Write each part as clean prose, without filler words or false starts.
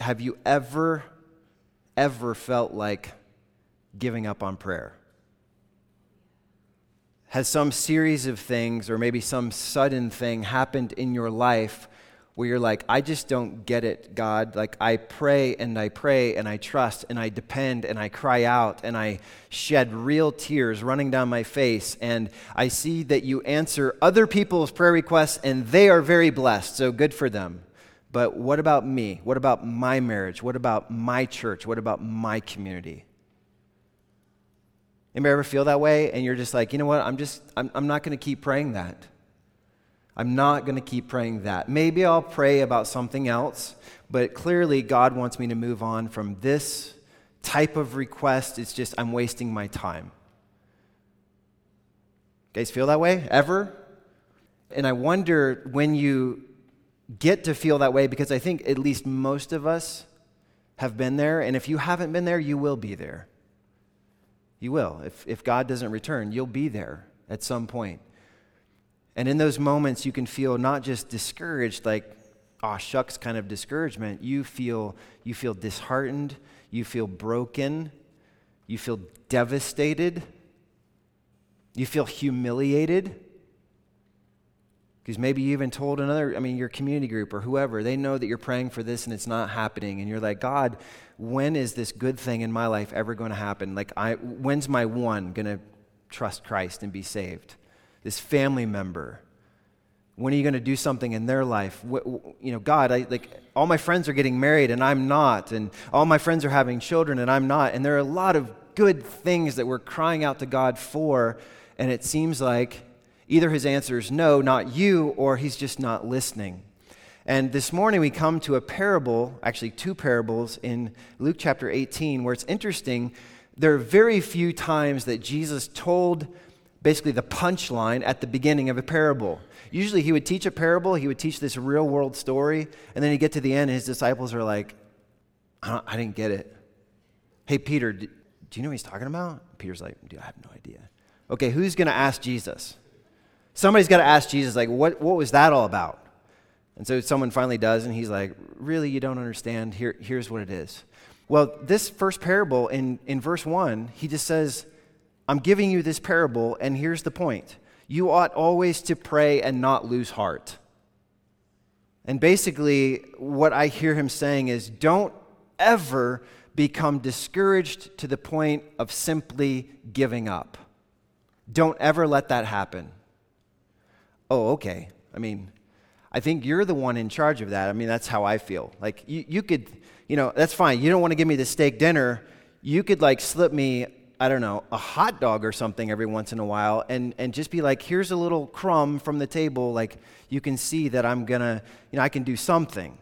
have you ever felt like giving up on prayer? Has some series of things or maybe some sudden thing happened in your life where you're like, I just don't get it, God. Like, I pray and I trust and I depend and I cry out and I shed real tears running down my face, and I see that you answer other people's prayer requests and they are very blessed, so good for them. But what about me? What about my marriage? What about my church? What about my community? Anybody ever feel that way and you're just like, you know what, I'm not going to keep praying that. I'm not going to keep praying that. Maybe I'll pray about something else, but clearly God wants me to move on from this type of request. It's just I'm wasting my time. You guys feel that way? Ever? And I wonder when you get to feel that way, because I think at least most of us have been there, and if you haven't been there, you will be there. You will. If God doesn't return, you'll be there at some point. And in those moments, you can feel not just discouraged, like, aw shucks kind of discouragement. You feel disheartened. You feel broken. You feel devastated. You feel humiliated. Because maybe you even told your community group or whoever, they know that you're praying for this and it's not happening. And you're like, God, when is this good thing in my life ever going to happen? Like, when's my one going to trust Christ and be saved? This family member, when are you going to do something in their life? God, all my friends are getting married and I'm not, and all my friends are having children and I'm not, and there are a lot of good things that we're crying out to God for, and it seems like either his answer is no, not you, or he's just not listening. And this morning we come to a parable, actually two parables in Luke chapter 18, where it's interesting. There are very few times that Jesus told basically the punchline at the beginning of a parable. Usually he would teach a parable, he would teach this real world story, and then he'd get to the end and his disciples are like, I didn't get it. Hey, Peter, do you know what he's talking about? Peter's like, dude, I have no idea. Okay, who's going to ask Jesus? Somebody's got to ask Jesus, like, what was that all about? And so someone finally does, and he's like, really, you don't understand? Here's what it is. Well, this first parable in verse 1, he just says, I'm giving you this parable, and here's the point. You ought always to pray and not lose heart. And basically, what I hear him saying is, don't ever become discouraged to the point of simply giving up. Don't ever let that happen. Oh, okay. I think you're the one in charge of that. That's how I feel. Like, you could, that's fine. You don't want to give me the steak dinner. You could, slip me, a hot dog or something every once in a while and just be like, here's a little crumb from the table. Like, you can see that I'm going to, I can do something.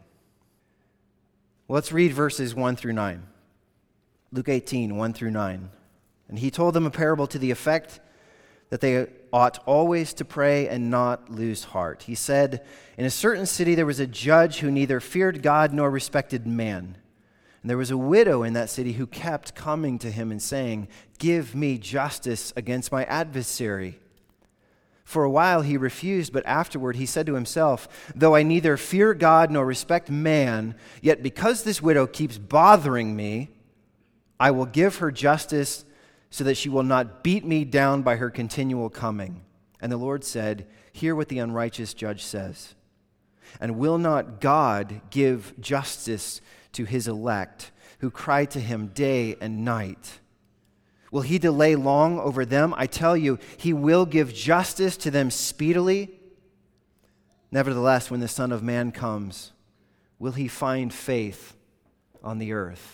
Well, let's read verses 1 through 9. Luke 18, 1 through 9. And he told them a parable to the effect that they ought always to pray and not lose heart. He said, in a certain city there was a judge who neither feared God nor respected man. And there was a widow in that city who kept coming to him and saying, give me justice against my adversary. For a while he refused, but afterward he said to himself, though I neither fear God nor respect man, yet because this widow keeps bothering me, I will give her justice so that she will not beat me down by her continual coming. And the Lord said, hear what the unrighteous judge says. And will not God give justice to his elect, who cry to him day and night? Will he delay long over them? I tell you, he will give justice to them speedily. Nevertheless, when the Son of Man comes, will he find faith on the earth?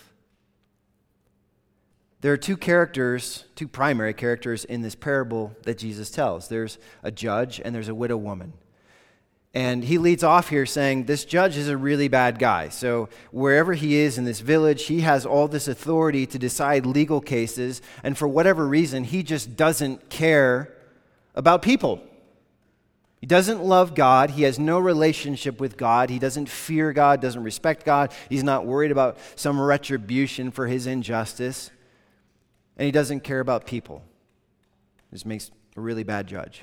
There are two primary characters in this parable that Jesus tells. There's a judge and there's a widow woman. And he leads off here saying, this judge is a really bad guy. So wherever he is in this village, he has all this authority to decide legal cases. And for whatever reason, he just doesn't care about people. He doesn't love God. He has no relationship with God. He doesn't fear God, doesn't respect God. He's not worried about some retribution for his injustice. And he doesn't care about people. This makes a really bad judge.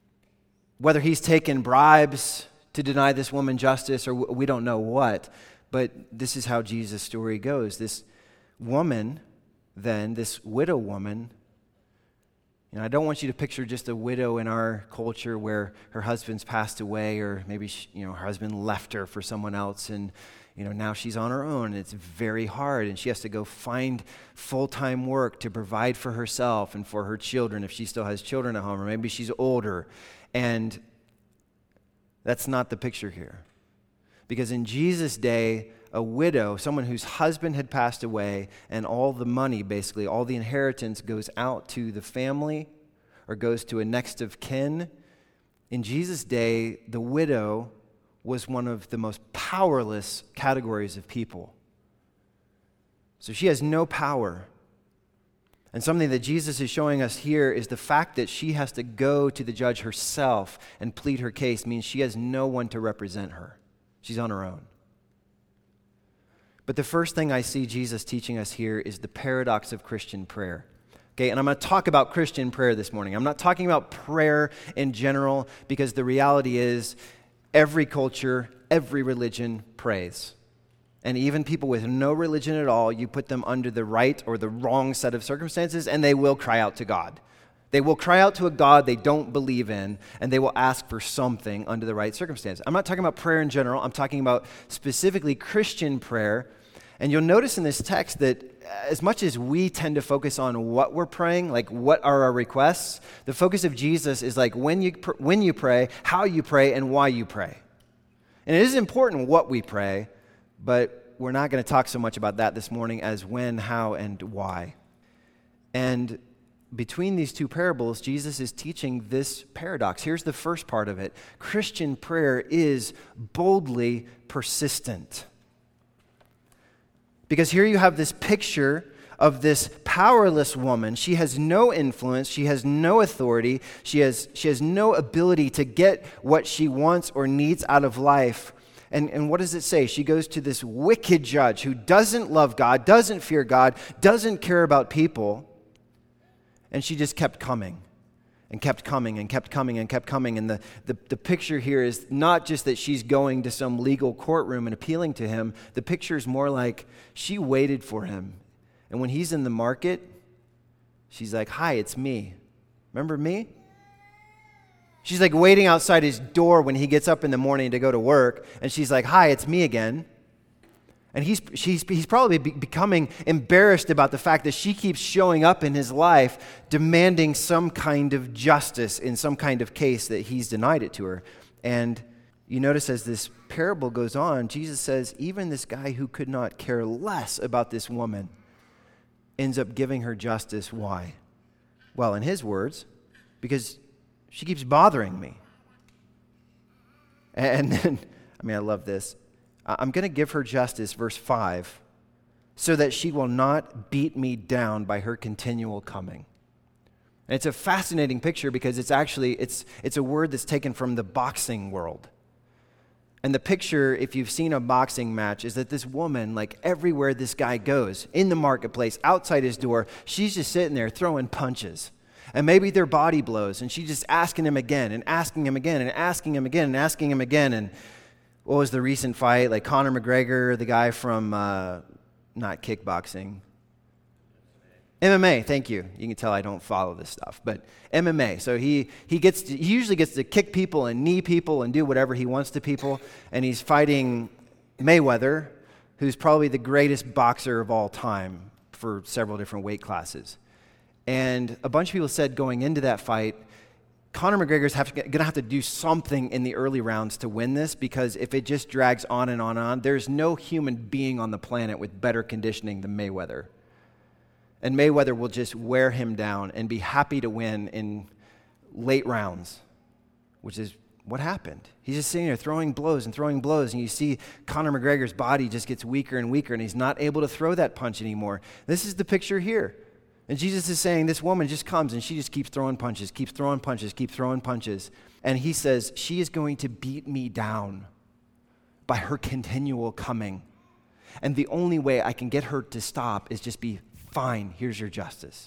Whether he's taken bribes to deny this woman justice or we don't know what, But this is how Jesus' story goes. This woman, then, this widow woman, I don't want you to picture just a widow in our culture where her husband's passed away, or maybe her husband left her for someone else, and now she's on her own, and it's very hard, and she has to go find full-time work to provide for herself and for her children if she still has children at home, or maybe she's older. And that's not the picture here. Because in Jesus' day, a widow, someone whose husband had passed away, and all the money, basically, all the inheritance goes out to the family or goes to a next of kin. In Jesus' day, the widow was one of the most powerless categories of people. So she has no power. And something that Jesus is showing us here is the fact that she has to go to the judge herself and plead her case means she has no one to represent her. She's on her own. But the first thing I see Jesus teaching us here is the paradox of Christian prayer. Okay, and I'm going to talk about Christian prayer this morning. I'm not talking about prayer in general, because the reality is every culture, every religion prays. And even people with no religion at all, you put them under the right or the wrong set of circumstances, and they will cry out to God. They will cry out to a God they don't believe in, and they will ask for something under the right circumstance. I'm not talking about prayer in general. I'm talking about specifically Christian prayer. And you'll notice in this text that as much as we tend to focus on what we're praying, like what are our requests, the focus of Jesus is like when you pray, how you pray, and why you pray. And it is important what we pray, but we're not going to talk so much about that this morning as when, how, and why. And between these two parables, Jesus is teaching this paradox. Here's the first part of it. Christian prayer is boldly persistent. Because here you have this picture of this powerless woman. She has no influence. She has no authority. She has no ability to get what she wants or needs out of life. And what does it say? She goes to this wicked judge who doesn't love God, doesn't fear God, doesn't care about people. And she just kept coming and kept coming and kept coming and kept coming. And the picture here is not just that she's going to some legal courtroom and appealing to him. The picture is more like she waited for him. And when he's in the market, she's like, "Hi, it's me. Remember me?" She's like waiting outside his door when he gets up in the morning to go to work. And she's like, "Hi, it's me again." And he's probably becoming embarrassed about the fact that she keeps showing up in his life demanding some kind of justice in some kind of case that he's denied it to her. And you notice as this parable goes on, Jesus says even this guy who could not care less about this woman ends up giving her justice. Why? Well, in his words, because she keeps bothering me. And then, I love this. I'm going to give her justice, verse 5, so that she will not beat me down by her continual coming. And it's a fascinating picture because it's a word that's taken from the boxing world. And the picture, if you've seen a boxing match, is that this woman, like everywhere this guy goes, in the marketplace, outside his door, she's just sitting there throwing punches. And maybe their body blows, and she's just asking him again and asking him again and asking him again and asking him again. And what was the recent fight? Like Conor McGregor, the guy from, not kickboxing. MMA, thank you. You can tell I don't follow this stuff, but MMA. So he usually gets to kick people and knee people and do whatever he wants to people, and he's fighting Mayweather, who's probably the greatest boxer of all time for several different weight classes. And a bunch of people said going into that fight, Conor McGregor's going to have to do something in the early rounds to win this, because if it just drags on and on and on, there's no human being on the planet with better conditioning than Mayweather. And Mayweather will just wear him down and be happy to win in late rounds, which is what happened. He's just sitting there throwing blows, and you see Conor McGregor's body just gets weaker and weaker, and he's not able to throw that punch anymore. This is the picture here. And Jesus is saying this woman just comes and she just keeps throwing punches. And he says, she is going to beat me down by her continual coming. And the only way I can get her to stop is just be, fine, here's your justice.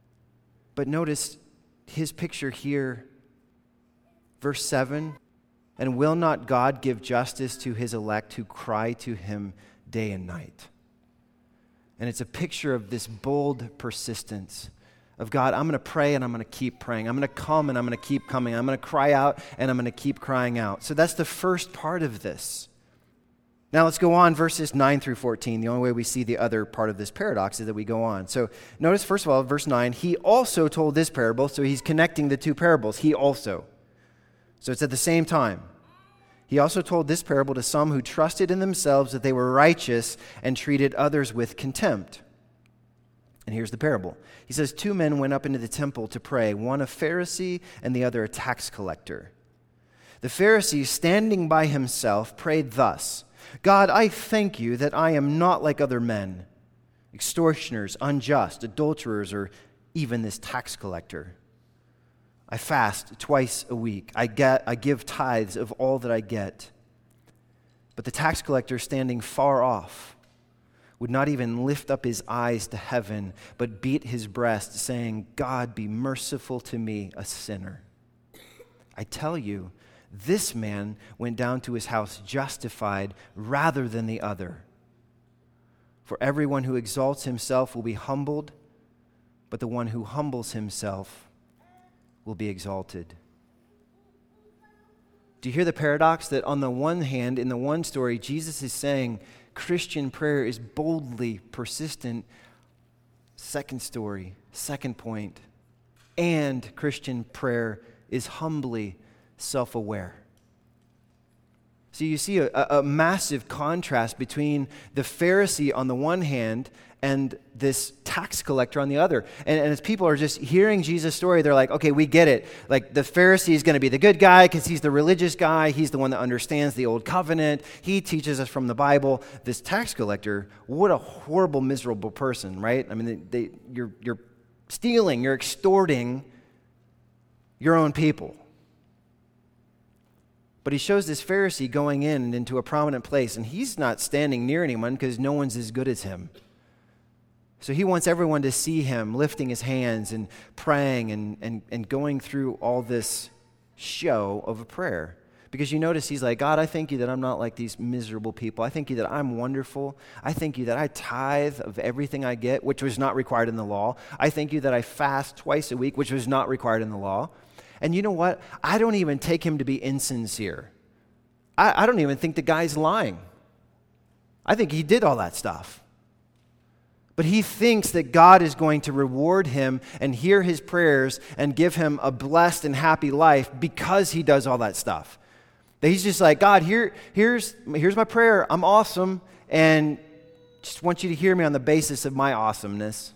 But notice his picture here, verse 7, And will not God give justice to his elect who cry to him day and night? And it's a picture of this bold persistence of God, I'm going to pray and I'm going to keep praying. I'm going to come and I'm going to keep coming. I'm going to cry out and I'm going to keep crying out. So that's the first part of this. Now let's go on, verses 9 through 14. The only way we see the other part of this paradox is that we go on. So notice, first of all, verse 9, he also told this parable. So he's connecting the two parables. He also. So it's at the same time. He also told this parable to some who trusted in themselves that they were righteous and treated others with contempt. And here's the parable. He says, 2 men went up into the temple to pray, one a Pharisee and the other a tax collector. The Pharisee, standing by himself, prayed thus, God, I thank you that I am not like other men, extortioners, unjust, adulterers, or even this tax collector. I fast twice a week. I give tithes of all that I get. But the tax collector, standing far off, would not even lift up his eyes to heaven, but beat his breast, saying, God, be merciful to me, a sinner. I tell you, this man went down to his house justified rather than the other. For everyone who exalts himself will be humbled, but the one who humbles himself will be exalted. Do you hear the paradox that on the one hand, in the one story, Jesus is saying Christian prayer is boldly persistent. Second story, second point, and Christian prayer is humbly self-aware. So you see a massive contrast between the Pharisee on the one hand and this tax collector on the other. And as people are just hearing Jesus' story, they're like, okay, we get it. Like the Pharisee is going to be the good guy because he's the religious guy. He's the one that understands the old covenant. He teaches us from the Bible. This tax collector, what a horrible, miserable person, right? I mean, you're stealing, you're extorting your own people. But he shows this Pharisee going in and into a prominent place, and he's not standing near anyone because no one's as good as him. So he wants everyone to see him lifting his hands and praying and going through all this show of a prayer. Because you notice he's like, God, I thank you that I'm not like these miserable people. I thank you that I'm wonderful. I thank you that I tithe of everything I get, which was not required in the law. I thank you that I fast twice a week, which was not required in the law. And you know what? I don't even take him to be insincere. I don't even think the guy's lying. I think he did all that stuff. But he thinks that God is going to reward him and hear his prayers and give him a blessed and happy life because he does all that stuff. That he's just like, God, here's my prayer. I'm awesome, and just want you to hear me on the basis of my awesomeness.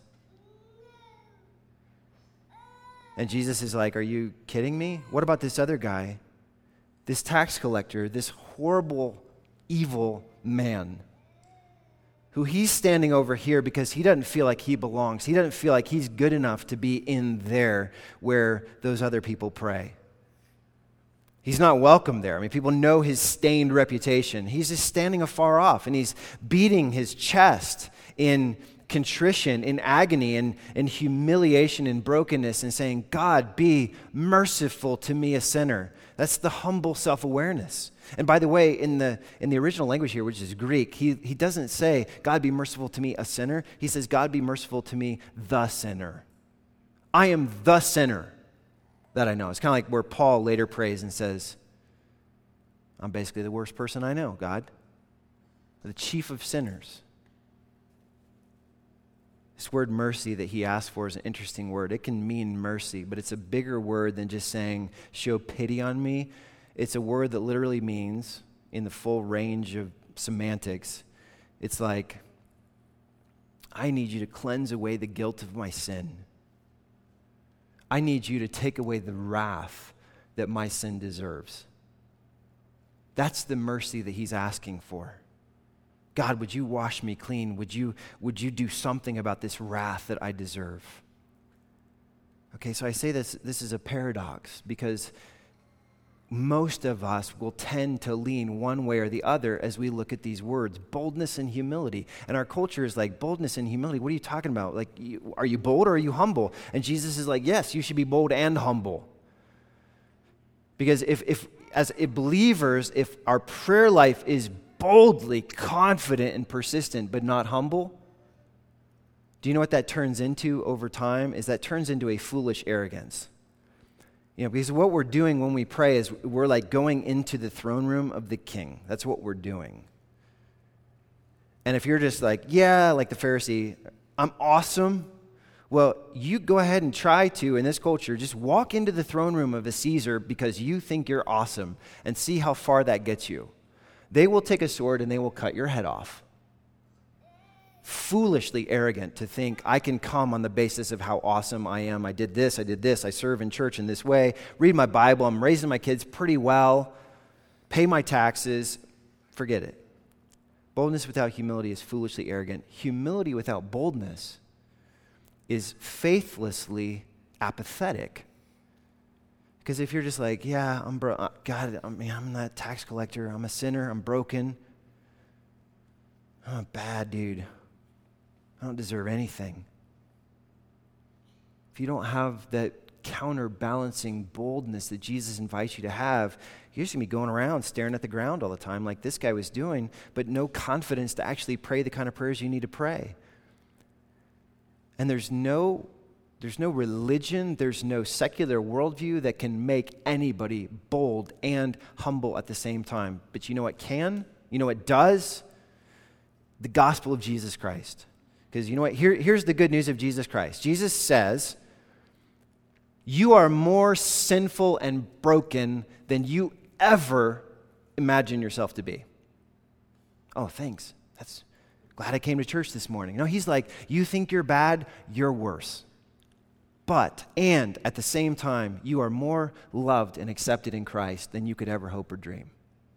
And Jesus is like, are you kidding me? What about this other guy? This tax collector, this horrible, evil man who he's standing over here because he doesn't feel like he belongs. He doesn't feel like he's good enough to be in there where those other people pray. He's not welcome there. I mean, people know his stained reputation. He's just standing afar off, and he's beating his chest in contrition, in agony, and in humiliation and brokenness, and saying, God, be merciful to me, a sinner. That's the humble self-awareness. And by the way, in the original language here, which is Greek, he doesn't say, God, be merciful to me, a sinner. He says, God, be merciful to me, the sinner. I am the sinner that I know. It's kind of like where Paul later prays and says, I'm basically the worst person I know, God. The chief of sinners. This word mercy that he asked for is an interesting word. It can mean mercy, but it's a bigger word than just saying, show pity on me. It's a word that literally means, in the full range of semantics, it's like, I need you to cleanse away the guilt of my sin. I need you to take away the wrath that my sin deserves. That's the mercy that he's asking for. God, would you wash me clean? Would you do something about this wrath that I deserve? Okay, so I say this is a paradox because most of us will tend to lean one way or the other as we look at these words, boldness and humility. And our culture is like, boldness and humility, what are you talking about? Like, are you bold or are you humble? And Jesus is like, yes, you should be bold and humble. Because if as believers, if our prayer life is boldly confident and persistent but not humble, do you know what that turns into over time? Is that turns into a foolish arrogance. Because what we're doing when we pray is we're like going into the throne room of the king. That's what we're doing. And if you're just like, yeah, like the Pharisee, I'm awesome. Well, you go ahead and try to, in this culture, just walk into the throne room of a Caesar because you think you're awesome and see how far that gets you. They will take a sword and they will cut your head off. Foolishly arrogant to think I can come on the basis of how awesome I am. I did this, I serve in church in this way, read my Bible, I'm raising my kids pretty well, pay my taxes. Forget it. Boldness without humility is foolishly arrogant. Humility without boldness is faithlessly apathetic. Because if you're just like, yeah, I'm that tax collector, I'm a sinner, I'm broken, I'm a bad dude, I don't deserve anything. If you don't have that counterbalancing boldness that Jesus invites you to have, you're just going to be going around staring at the ground all the time like this guy was doing, but no confidence to actually pray the kind of prayers you need to pray. And there's no religion, there's no secular worldview that can make anybody bold and humble at the same time. But you know what can? You know what does? The gospel of Jesus Christ. Because you know what? Here's the good news of Jesus Christ. Jesus says, you are more sinful and broken than you ever imagine yourself to be. Oh, thanks. Glad I came to church this morning. No, he's like, you think you're bad, you're worse. And at the same time, you are more loved and accepted in Christ than you could ever hope or dream.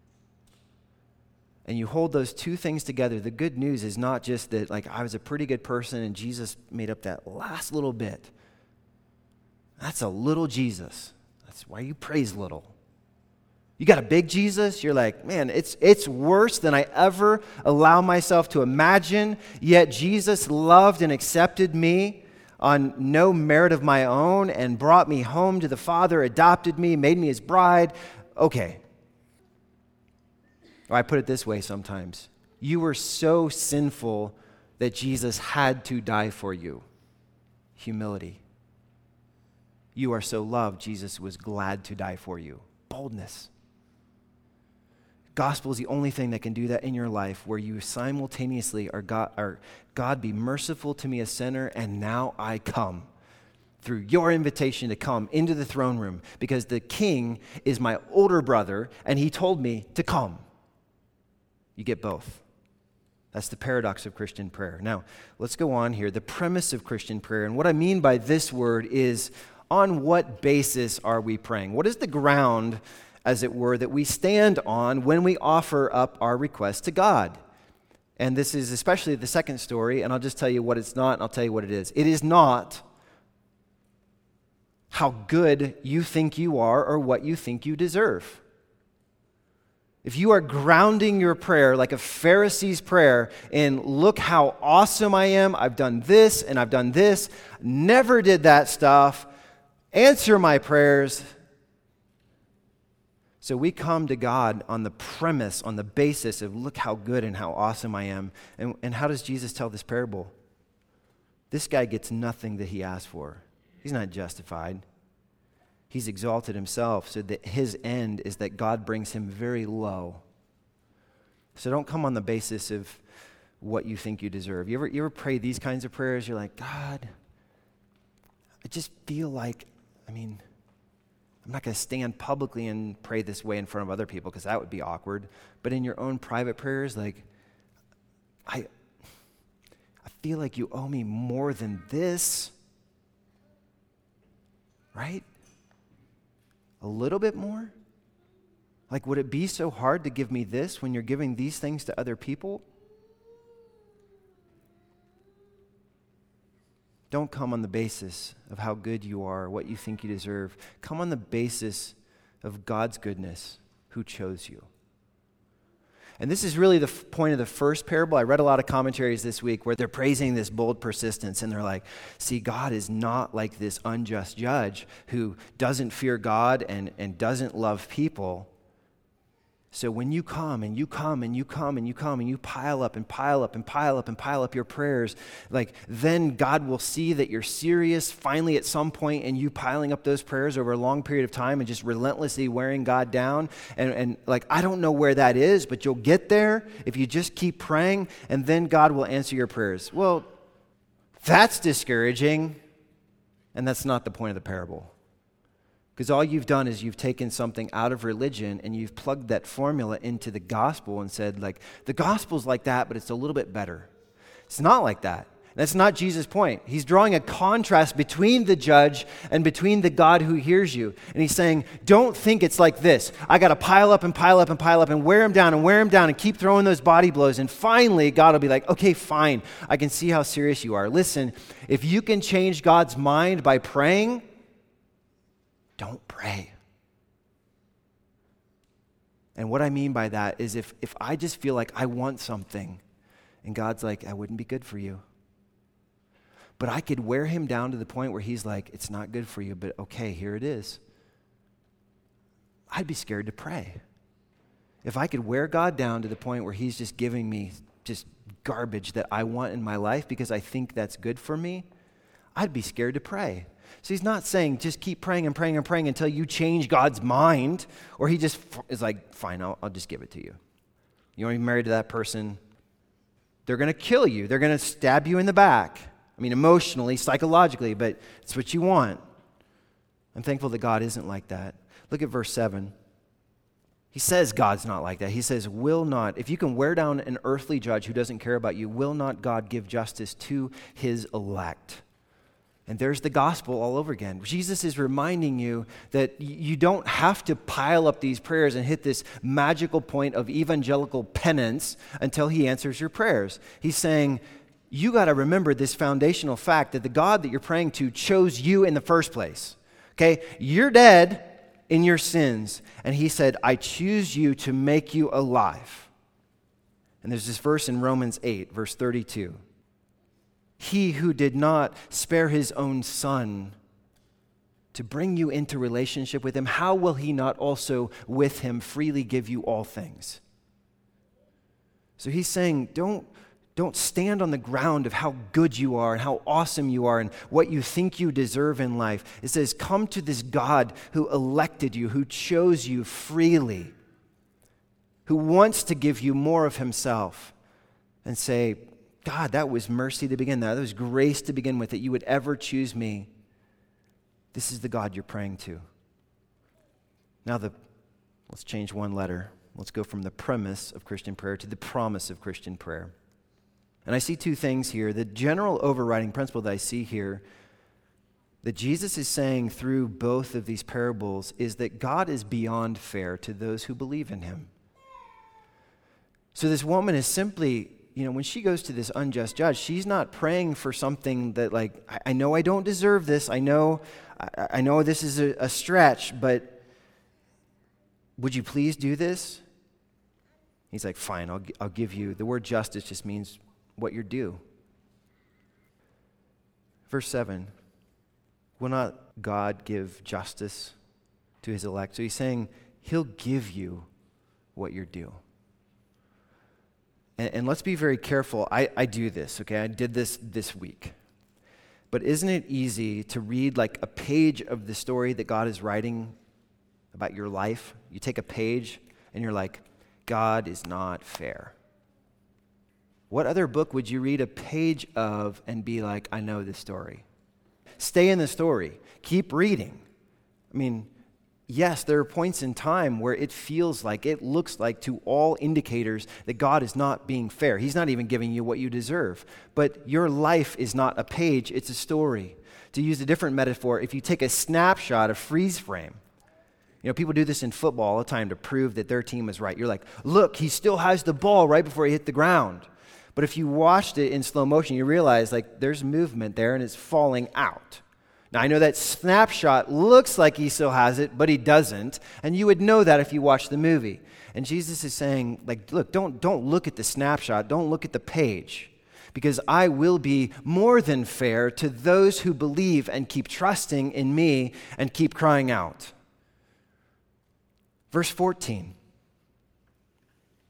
And you hold those two things together. The good news is not just that, like, I was a pretty good person and Jesus made up that last little bit. That's a little Jesus. That's why you praise little. You got a big Jesus, you're like, man, it's worse than I ever allow myself to imagine, yet Jesus loved and accepted me on no merit of my own and brought me home to the Father, adopted me, made me his bride. Okay. Or I put it this way sometimes. You were so sinful that Jesus had to die for you. Humility. You are so loved, Jesus was glad to die for you. Boldness. Gospel is the only thing that can do that in your life, where you simultaneously are God, be merciful to me, a sinner, and now I come. Through your invitation to come into the throne room, because the king is my older brother, and he told me to come. You get both. That's the paradox of Christian prayer. Now, let's go on here. The premise of Christian prayer, and what I mean by this word is, on what basis are we praying? What is the ground, as it were, that we stand on when we offer up our request to God? And this is especially the second story, and I'll just tell you what it's not, and I'll tell you what it is. It is not how good you think you are or what you think you deserve. If you are grounding your prayer like a Pharisee's prayer in, look how awesome I am, I've done this and I've done this, never did that stuff, answer my prayers. So we come to God on the premise, on the basis of, look how good and how awesome I am. And how does Jesus tell this parable? This guy gets nothing that he asked for. He's not justified. He's exalted himself so that his end is that God brings him very low. So don't come on the basis of what you think you deserve. You ever pray these kinds of prayers? You're like, God, I just feel like, I'm not going to stand publicly and pray this way in front of other people because that would be awkward. But in your own private prayers, like, I feel like you owe me more than this. Right? A little bit more? Like, would it be so hard to give me this when you're giving these things to other people? Don't come on the basis of how good you are, what you think you deserve. Come on the basis of God's goodness, who chose you. And this is really the point of the first parable. I read a lot of commentaries this week where they're praising this bold persistence, and they're like, see, God is not like this unjust judge who doesn't fear God and doesn't love people. So when you come and you come and you come and you come and you pile up and pile up and pile up and pile up your prayers, like then God will see that you're serious finally at some point, and you piling up those prayers over a long period of time and just relentlessly wearing God down. And like, I don't know where that is, but you'll get there if you just keep praying, and then God will answer your prayers. Well, that's discouraging, and that's not the point of the parable. Because all you've done is you've taken something out of religion and you've plugged that formula into the gospel and said, like, the gospel's like that, but it's a little bit better. It's not like that. That's not Jesus' point. He's drawing a contrast between the judge and between the God who hears you. And he's saying, don't think it's like this. I got to pile up and pile up and pile up and wear him down and keep throwing those body blows. And finally, God will be like, okay, fine. I can see how serious you are. Listen, if you can change God's mind by praying, don't pray. And what I mean by that is if I just feel like I want something and God's like, that wouldn't be good for you. But I could wear him down to the point where he's like, it's not good for you, but okay, here it is. I'd be scared to pray. If I could wear God down to the point where he's just giving me just garbage that I want in my life because I think that's good for me, I'd be scared to pray. So he's not saying just keep praying and praying and praying until you change God's mind, or he just is like, fine, I'll just give it to you. You want to be married to that person? They're going to kill you. They're going to stab you in the back. I mean, emotionally, psychologically, but it's what you want. I'm thankful that God isn't like that. Look at verse 7. He says God's not like that. He says, will not, if you can wear down an earthly judge who doesn't care about you, will not God give justice to his elect? And there's the gospel all over again. Jesus is reminding you that you don't have to pile up these prayers and hit this magical point of evangelical penance until he answers your prayers. He's saying, you got to remember this foundational fact that the God that you're praying to chose you in the first place. Okay? You're dead in your sins. And he said, I choose you to make you alive. And there's this verse in Romans 8, verse 32. He who did not spare his own son to bring you into relationship with him, how will he not also with him freely give you all things? So he's saying, don't stand on the ground of how good you are and how awesome you are and what you think you deserve in life. It says, come to this God who elected you, who chose you freely, who wants to give you more of himself, and say, God, that was mercy to begin with. That was grace to begin with, that you would ever choose me. This is the God you're praying to. Now, let's change one letter. Let's go from the premise of Christian prayer to the promise of Christian prayer. And I see two things here. The general overriding principle that I see here, that Jesus is saying through both of these parables, is that God is beyond fair to those who believe in him. So this woman is simply, when she goes to this unjust judge, she's not praying for something that, like, I know I don't deserve this. I know this is a stretch, but would you please do this? He's like, fine, I'll give you. The word justice just means what you're due. Verse 7, will not God give justice to his elect? So he's saying he'll give you what you're due. And let's be very careful. I do this, okay? I did this week. But isn't it easy to read like a page of the story that God is writing about your life? You take a page and you're like, God is not fair. What other book would you read a page of and be like, I know this story? Stay in the story. Keep reading. I mean, yes, there are points in time where it feels like, it looks like to all indicators that God is not being fair. He's not even giving you what you deserve. But your life is not a page, it's a story. To use a different metaphor, if you take a snapshot, a freeze frame, people do this in football all the time to prove that their team is right. You're like, look, he still has the ball right before he hit the ground. But if you watched it in slow motion, you realize like there's movement there and it's falling out. Now, I know that snapshot looks like he still has it, but he doesn't. And you would know that if you watch the movie. And Jesus is saying, like, look, don't look at the snapshot. Don't look at the page. Because I will be more than fair to those who believe and keep trusting in me and keep crying out. Verse 14.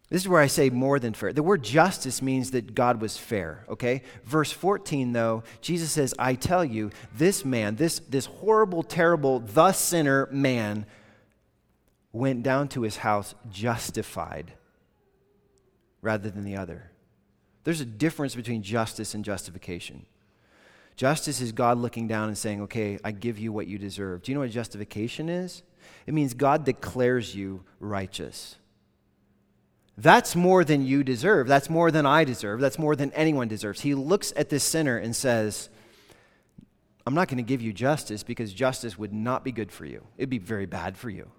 This is where I say more than fair. The word justice means that God was fair, okay? Verse 14, though, Jesus says, I tell you, this man, this horrible, terrible, the sinner man went down to his house justified rather than the other. There's a difference between justice and justification. Justice is God looking down and saying, okay, I give you what you deserve. Do you know what justification is? It means God declares you righteous. That's more than you deserve. That's more than I deserve. That's more than anyone deserves. He looks at this sinner and says, I'm not going to give you justice because justice would not be good for you. It'd be very bad for you.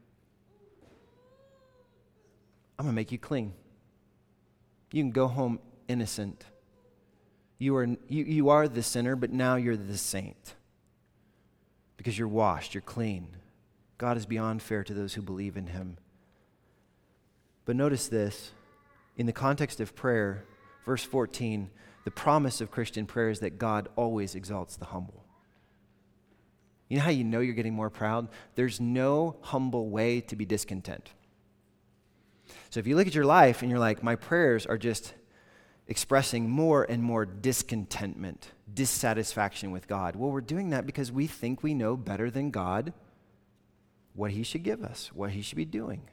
I'm going to make you clean. You can go home innocent. You are the sinner, but now you're the saint because you're washed, you're clean. God is beyond fair to those who believe in him. But notice this, in the context of prayer, verse 14, the promise of Christian prayer is that God always exalts the humble. You know how you know you're getting more proud? There's no humble way to be discontent. So if you look at your life and you're like, my prayers are just expressing more and more discontentment, dissatisfaction with God. Well, we're doing that because we think we know better than God what he should give us, what he should be doing.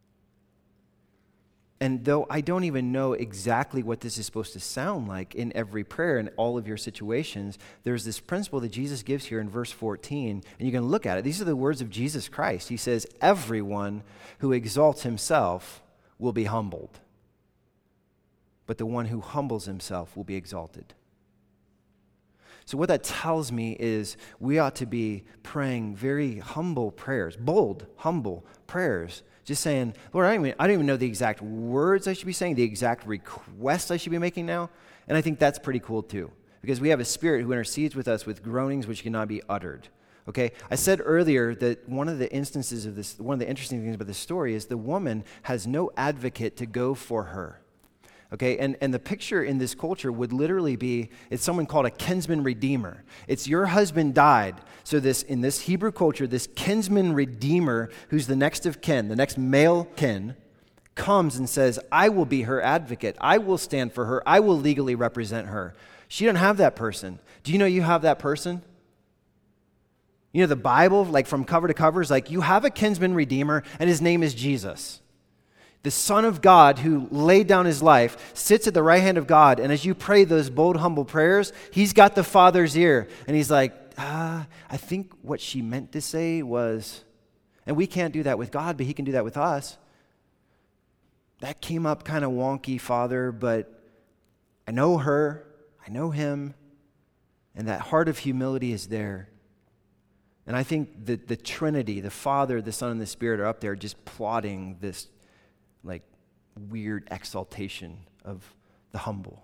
And though I don't even know exactly what this is supposed to sound like in every prayer in all of your situations, there's this principle that Jesus gives here in verse 14, and you can look at it. These are the words of Jesus Christ. He says, everyone who exalts himself will be humbled, but the one who humbles himself will be exalted. So what that tells me is we ought to be praying very humble prayers, bold, humble prayers, just saying, Lord, I don't even know the exact words I should be saying, the exact requests I should be making now. And I think that's pretty cool too, because we have a Spirit who intercedes with us with groanings which cannot be uttered. Okay, I said earlier that one of the instances of this, one of the interesting things about this story is the woman has no advocate to go for her. Okay, and the picture in this culture would literally be, it's someone called a kinsman redeemer. It's your husband died. So in this Hebrew culture, this kinsman redeemer, who's the next of kin, the next male kin, comes and says, I will be her advocate. I will stand for her. I will legally represent her. She doesn't have that person. Do you know you have that person? You know, the Bible, like from cover to cover, is like you have a kinsman redeemer, and his name is Jesus. The Son of God who laid down his life sits at the right hand of God, and as you pray those bold, humble prayers, he's got the Father's ear, and he's like, I think what she meant to say was, and we can't do that with God, but he can do that with us. That came up kind of wonky, Father, but I know her, I know him, and that heart of humility is there. And I think that the Trinity, the Father, the Son, and the Spirit are up there just plotting this like weird exaltation of the humble.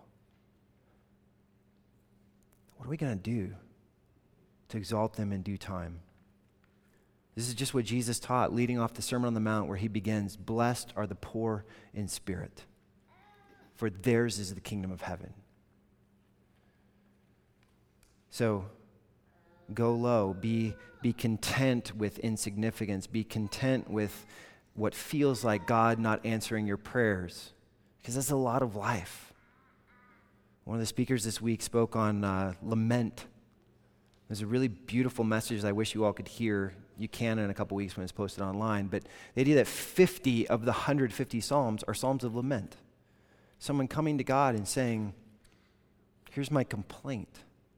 What are we going to do to exalt them in due time? This is just what Jesus taught, leading off the Sermon on the Mount, where he begins, blessed are the poor in spirit, for theirs is the kingdom of heaven. So go low, be content with insignificance, be content with what feels like God not answering your prayers, because that's a lot of life. One of the speakers this week spoke on lament. There's a really beautiful message I wish you all could hear. You can in a couple weeks when it's posted online, but the idea that 50 of the 150 Psalms are Psalms of lament. Someone coming to God and saying, here's my complaint.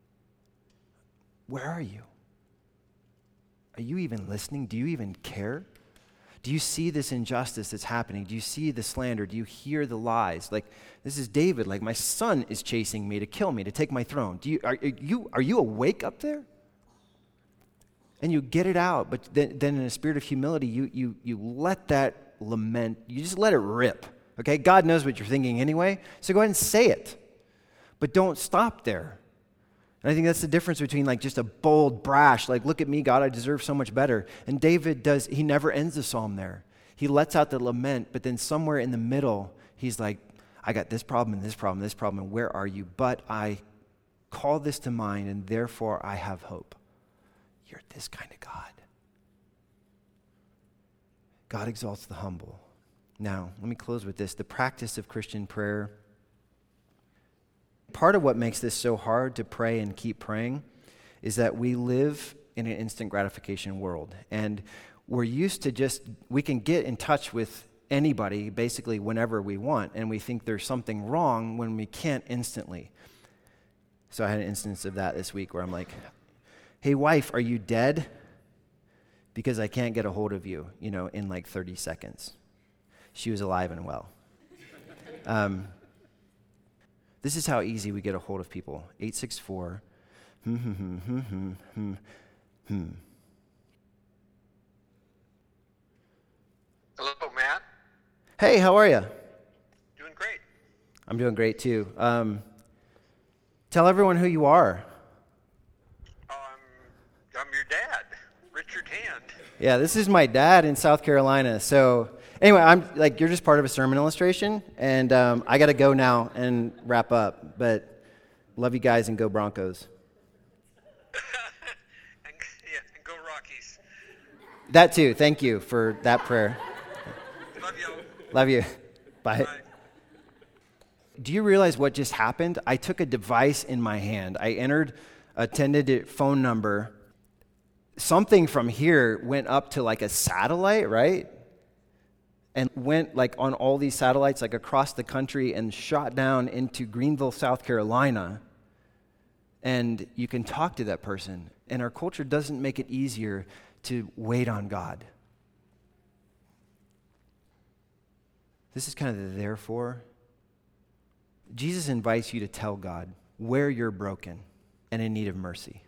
Where are you? Are you even listening? Do you even care? Do you see this injustice that's happening? Do you see the slander? Do you hear the lies? Like, this is David, like, my son is chasing me to kill me, to take my throne. Are you awake up there? And you get it out, but then in a spirit of humility, you let that lament, you just let it rip. Okay? God knows what you're thinking anyway, so go ahead and say it. But don't stop there. And I think that's the difference between like just a bold, brash, like, look at me, God, I deserve so much better. And David he never ends the psalm there. He lets out the lament, but then somewhere in the middle, he's like, I got this problem and this problem and this problem, and where are you? But I call this to mind, and therefore I have hope. You're this kind of God. God exalts the humble, Now, let me close with this. The practice of Christian prayer. Part of what makes this so hard to pray and keep praying is that we live in an instant gratification world. And we're used to we can get in touch with anybody basically whenever we want, and we think there's something wrong when we can't instantly. So I had an instance of that this week where I'm like, hey, wife, are you dead? Because I can't get a hold of you, in like 30 seconds. She was alive and well. This is how easy we get a hold of people. 864. Hello, Matt. Hey, how are you? Doing great. I'm doing great too. Tell everyone who you are. I'm your dad, Richard Hand. Yeah, this is my dad in South Carolina. So anyway, you're just part of a sermon illustration, and I got to go now and wrap up. But love you guys and go Broncos. and go Rockies. That too. Thank you for that prayer. Love you. Love you. Bye. Bye. Do you realize what just happened? I took a device in my hand. I entered a 10-digit phone number. Something from here went up to like a satellite, right? And went like on all these satellites like across the country and shot down into Greenville, South Carolina. And you can talk to that person. And our culture doesn't make it easier to wait on God. This is kind of the therefore. Jesus invites you to tell God where you're broken and in need of mercy.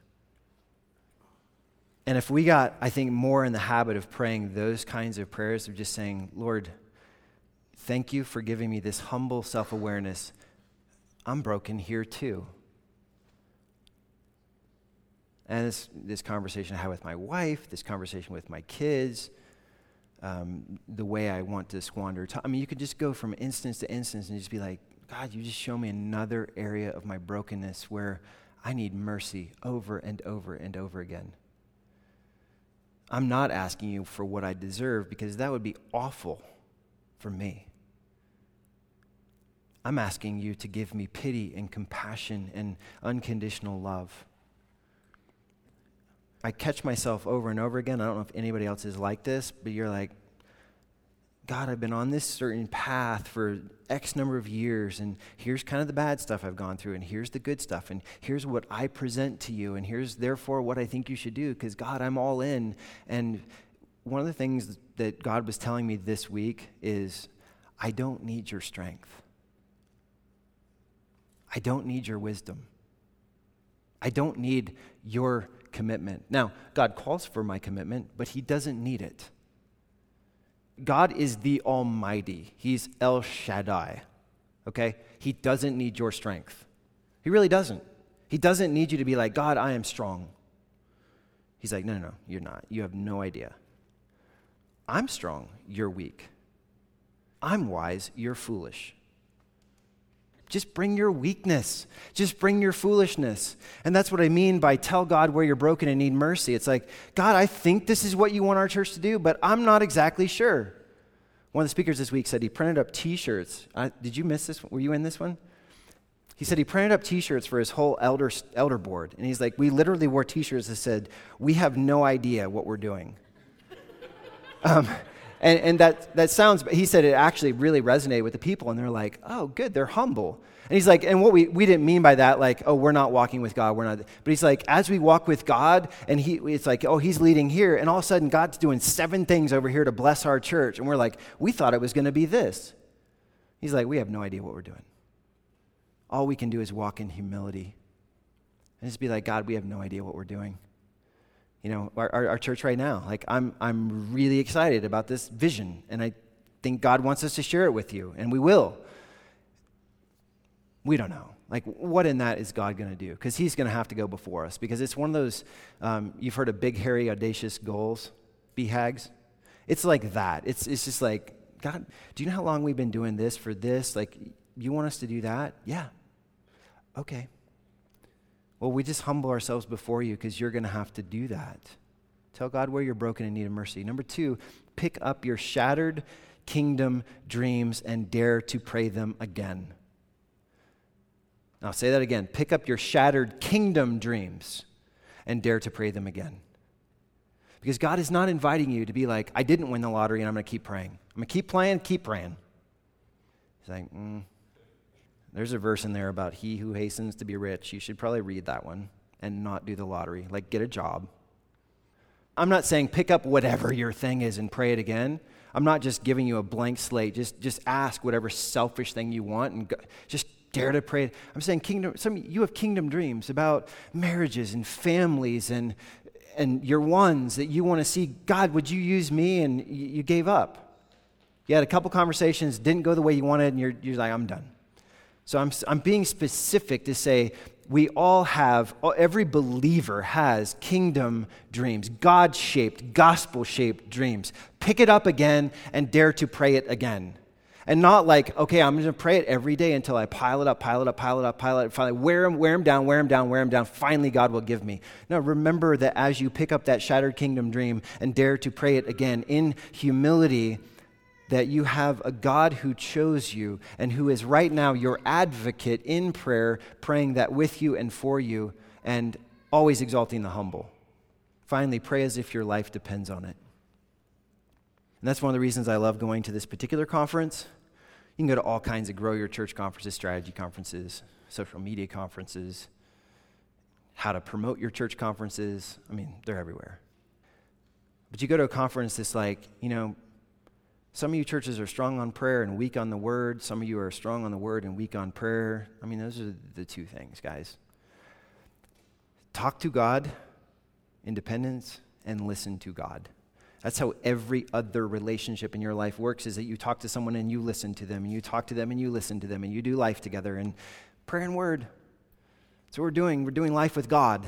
And if we got, I think, more in the habit of praying those kinds of prayers, of just saying, Lord, thank you for giving me this humble self-awareness. I'm broken here too. And this conversation I had with my wife, this conversation with my kids, the way I want to squander time. I mean, you could just go from instance to instance and just be like, God, you just show me another area of my brokenness where I need mercy over and over and over again. I'm not asking you for what I deserve because that would be awful for me. I'm asking you to give me pity and compassion and unconditional love. I catch myself over and over again. I don't know if anybody else is like this, but you're like, God, I've been on this certain path for X number of years, and here's kind of the bad stuff I've gone through, and here's the good stuff, and here's what I present to you, and here's therefore what I think you should do, because God, I'm all in. And one of the things that God was telling me this week is, I don't need your strength. I don't need your wisdom. I don't need your commitment. Now, God calls for my commitment, but he doesn't need it. God is the Almighty. He's El Shaddai, okay? He doesn't need your strength. He really doesn't. He doesn't need you to be like, God, I am strong. He's like, no, you're not. You have no idea. I'm strong, you're weak. I'm wise, you're foolish. Just bring your weakness. Just bring your foolishness. And that's what I mean by tell God where you're broken and need mercy. It's like, God, I think this is what you want our church to do, but I'm not exactly sure. One of the speakers this week said he printed up T-shirts. Did you miss this? Were you in this one? He said he printed up T-shirts for his whole elder board. And he's like, we literally wore T-shirts that said, we have no idea what we're doing. And that sounds, he said it actually really resonated with the people, and they're like, oh, good, they're humble. And he's like, and what we didn't mean by that, like, oh, we're not walking with God, we're not. But he's like, as we walk with God, and it's like, oh, he's leading here, and all of a sudden God's doing 7 things over here to bless our church, and we're like, we thought it was going to be this. He's like, we have no idea what we're doing. All we can do is walk in humility, and just be like, God, we have no idea what we're doing. You know, our church right now, like I'm really excited about this vision, and I think God wants us to share it with you, and we will. We don't know. Like, what in that is God going to do? Because he's going to have to go before us, because it's one of those, you've heard of big, hairy, audacious goals, BHAGs? It's like that. It's just like, God, do you know how long we've been doing this for this? Like, you want us to do that? Yeah. Okay. Well, we just humble ourselves before you because you're going to have to do that. Tell God where you're broken and need of mercy. Number 2, pick up your shattered, kingdom dreams and dare to pray them again. Now, I'll say that again. Pick up your shattered kingdom dreams and dare to pray them again. Because God is not inviting you to be like, I didn't win the lottery and I'm going to keep praying. I'm going to keep playing, keep praying. He's like, there's a verse in there about he who hastens to be rich. You should probably read that one and not do the lottery. Like, get a job. I'm not saying pick up whatever your thing is and pray it again. I'm not just giving you a blank slate. Just ask whatever selfish thing you want and just dare to pray. I'm saying you have kingdom dreams about marriages and families and your ones that you want to see. God, would you use me? And you gave up. You had a couple conversations, didn't go the way you wanted, and you're like, I'm done. So I'm being specific to say we all have, every believer has kingdom dreams, God-shaped, gospel-shaped dreams. Pick it up again and dare to pray it again. And not like, okay, I'm going to pray it every day until I pile it up, finally wear them down. Finally, God will give me. No, remember that as you pick up that shattered kingdom dream and dare to pray it again in humility, that you have a God who chose you and who is right now your advocate in prayer, praying that with you and for you, and always exalting the humble. Finally, pray as if your life depends on it. And that's one of the reasons I love going to this particular conference. You can go to all kinds of Grow Your Church conferences, strategy conferences, social media conferences, how to promote your church conferences. I mean, they're everywhere. But you go to a conference that's like, some of you churches are strong on prayer and weak on the word. Some of you are strong on the word and weak on prayer. I mean, those are the two things, guys. Talk to God, independence, and listen to God. That's how every other relationship in your life works, is that you talk to someone and you listen to them, and you talk to them and you listen to them, and you do life together. And prayer and word, that's what we're doing. We're doing life with God.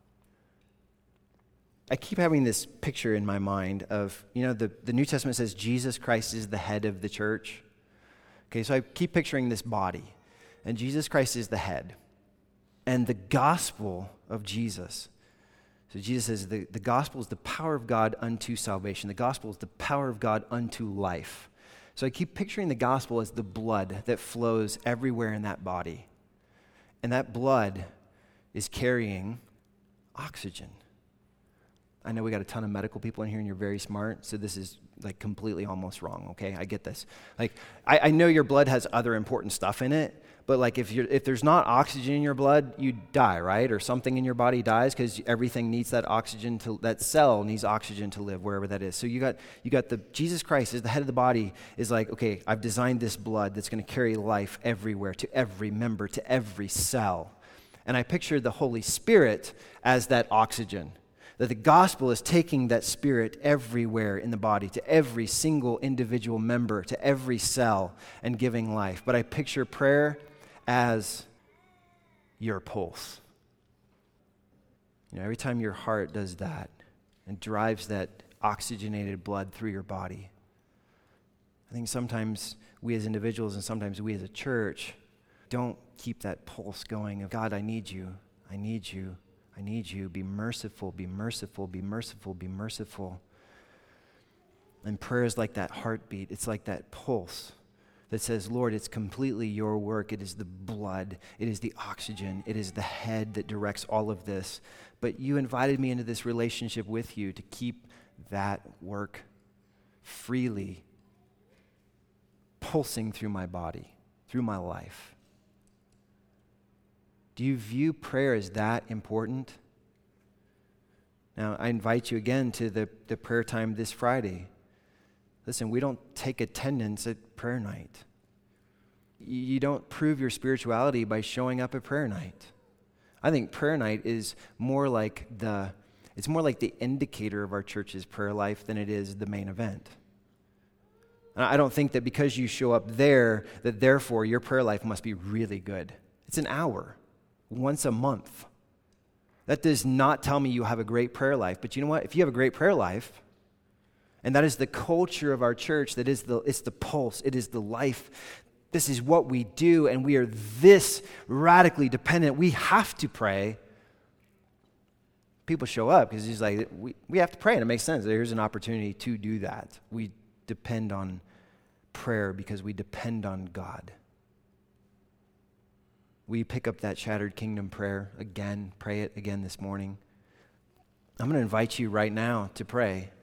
I keep having this picture in my mind of, the New Testament says Jesus Christ is the head of the church. Okay, so I keep picturing this body, and Jesus Christ is the head. And the gospel of Jesus, so Jesus says the gospel is the power of God unto salvation. The gospel is the power of God unto life. So I keep picturing the gospel as the blood that flows everywhere in that body. And that blood is carrying oxygen. I know we got a ton of medical people in here and you're very smart, so this is like completely almost wrong, okay? I get this. Like, I know your blood has other important stuff in it, but like if there's not oxygen in your blood, you die, right? Or something in your body dies because everything needs that oxygen that cell needs oxygen to live, wherever that is. So you got the Jesus Christ is the head of the body, is like, okay, I've designed this blood that's going to carry life everywhere, to every member, to every cell. And I pictured the Holy Spirit as that oxygen. That the gospel is taking that spirit everywhere in the body, to every single individual member, to every cell, and giving life. But I picture prayer as your pulse. Every time your heart does that and drives that oxygenated blood through your body, I think sometimes we as individuals and sometimes we as a church don't keep that pulse going of, God, I need you, I need you. I need you. Be merciful, be merciful, be merciful, be merciful. And prayer is like that heartbeat. It's like that pulse that says, Lord, it's completely your work. It is the blood. It is the oxygen. It is the head that directs all of this. But you invited me into this relationship with you to keep that work freely pulsing through my body, through my life. Do you view prayer as that important? Now, I invite you again to the prayer time this Friday. Listen, we don't take attendance at prayer night. You don't prove your spirituality by showing up at prayer night. I think prayer night is more like the indicator of our church's prayer life than it is the main event. And I don't think that because you show up there, that therefore your prayer life must be really good. It's an hour. Once a month. That does not tell me you have a great prayer life. But you know what? If you have a great prayer life, and that is the culture of our church, it's the pulse, it is the life. This is what we do, and we are this radically dependent. We have to pray. People show up because he's like, we have to pray, and it makes sense. There's an opportunity to do that. We depend on prayer because we depend on God. Will you pick up that Shattered Kingdom prayer again? Pray it again this morning. I'm going to invite you right now to pray.